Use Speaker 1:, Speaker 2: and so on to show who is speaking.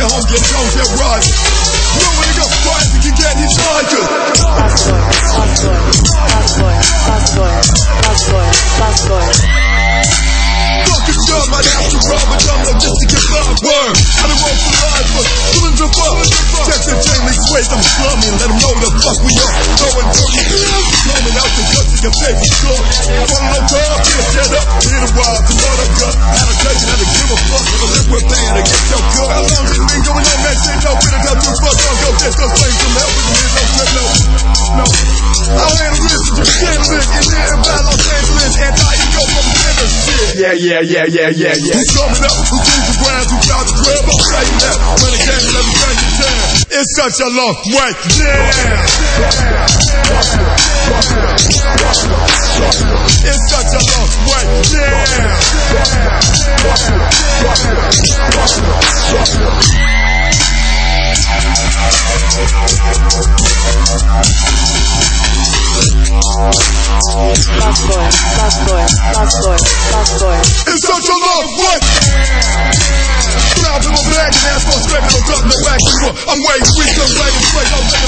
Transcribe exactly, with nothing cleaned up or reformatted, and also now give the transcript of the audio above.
Speaker 1: get home, get Jones, get Rod. No way to go, quiet, you can get his vodka.
Speaker 2: Fast boy, fast boy, fast boy, fast boy, fast boy, fast boy.
Speaker 1: Fucking dumb, I'd have to rob a dumb like just to get love. Word, I done roll for life, but feelings are fuck. Text and chain links, ways I'm slumming, let them know the fuck we are. Going dirty, blowing out the guts of your favorite school. Falling on top, get set up, hit a while to know the gut. How to take it, how to give a fuck, but if we're paying to get your cut. How long has it been going on, man? Shit, no, we done got too fucked on, go just go flame some help with me, no trip, no. No, I'll handle this, you handle it, and then about Los Angeles, anti-ego from the inner shit. Yeah, yeah, yeah, yeah, yeah, yeah. Who's coming up? Who choose the ground? Who got the grab? I'll say that. When the game, let me bring you down. It's such a long way. Yeah. It's such a long way. Yeah.
Speaker 2: Fast boy, fast boy, fast boy, fast boy.
Speaker 1: It's such a long way. Now people black and ass for scraping on top of the wax. I'm way weak, I'm way straight, I'm